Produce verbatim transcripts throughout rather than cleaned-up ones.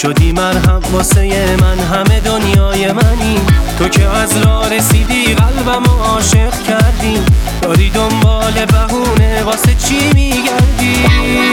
شدی مرهم واسه من، همه دنیای منی. تو که از راه رسیدی قلبم عاشق کردی، داری دنبال بهونه واسه چی میگردی؟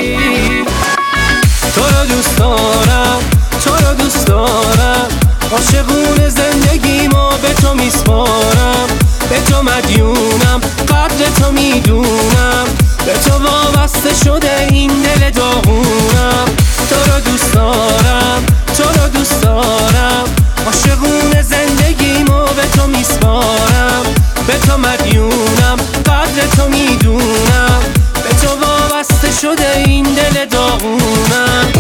تو رو دوست دارم، تو رو دوست دارم، عاشقون زندگیمو به تو میسپارم. به تو مدیونم، قدر تو میدونم، به تو وابسته شده این دل داغونم. تو رو دوست دارم، تو رو دوست دارم، عاشقون زندگیمو به تو میسپارم. به تو مدیونم، قدر تو میدونم، به تو وابسته شده این دل داغونم.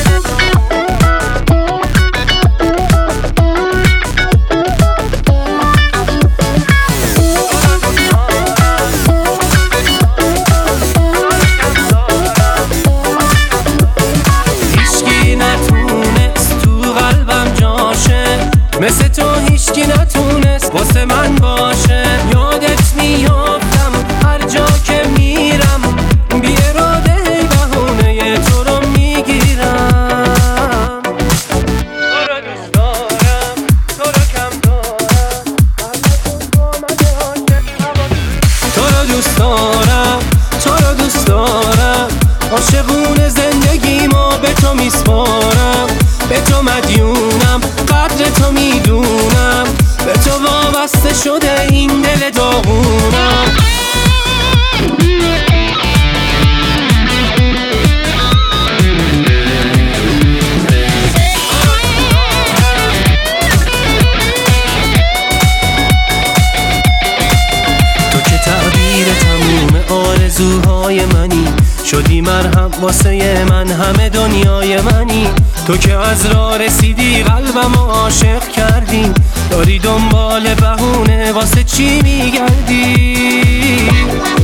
مثل تو هیچکی نتونست واسه من باشه. یادت میافتم هر جا که میرم، بی اراده هی بهونه تو رو میگیرم. تو رو دوست دارم، تو رو کم دارم، تو رو دوست دارم، تو رو دوست دارم، عاشقون زندگیمو به تو میسپارم. به تو مدیونم، قدر تو میدونم، به تو وابسته شده این دل داغونم. تو که تعبیر تموم آرزوهای منی، شدی مرهم واسه من، همه دنیای منی. تو که از راه رسیدی قلبم عاشق کردی، داری دنبال بهونه واسه چی میگردی؟